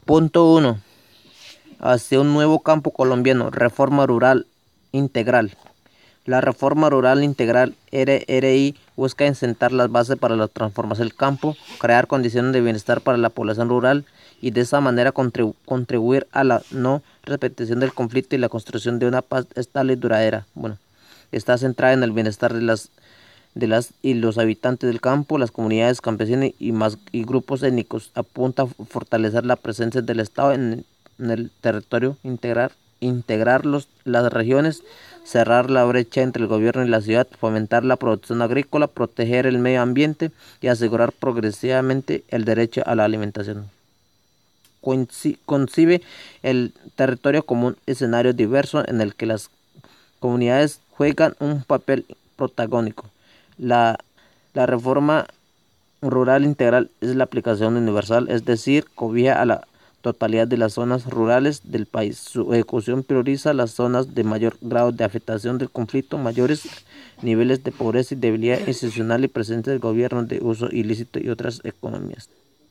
Punto uno. Hacia un nuevo campo colombiano, reforma rural integral. La reforma rural integral RRI busca sentar las bases para la transformación del campo, crear condiciones de bienestar para la población rural y de esa manera contribuir a la no repetición del conflicto y la construcción de una paz estable y duradera. Bueno, está centrada en el bienestar de las y los habitantes del campo, las comunidades campesinas y grupos étnicos. Apunta a fortalecer la presencia del Estado en el territorio, integrar las regiones, cerrar la brecha entre el gobierno y la ciudad, fomentar la producción agrícola, proteger el medio ambiente y asegurar progresivamente el derecho a la alimentación. Concibe el territorio como un escenario diverso en el que las comunidades juegan un papel protagónico. La, la reforma rural integral es la aplicación universal, es decir, cobija a la totalidad de las zonas rurales del país. Su ejecución prioriza las zonas de mayor grado de afectación del conflicto, mayores niveles de pobreza y debilidad institucional y presencia del gobierno de uso ilícito y otras economías.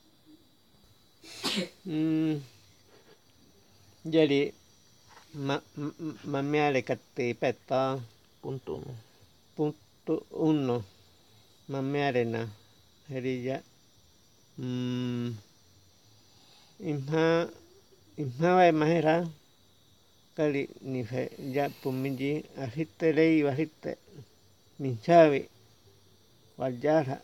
Jadi mamiale kati peta Punto uno. punto uno mamiare na herilla imha imha mahera kali ni fe ya pumiji ahite lei bahite minchavi wajara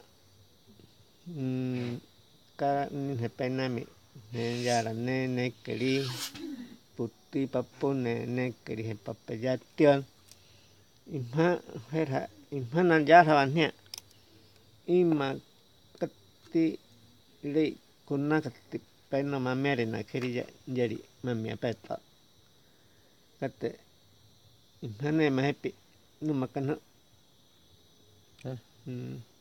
ka ni penami ne yara ne keli puti papu ne keli papayation imha hera imha nan yara banya ima kati lei kuna kati peno mamere na keri yari mamia peta kate imha ne mahepi no makana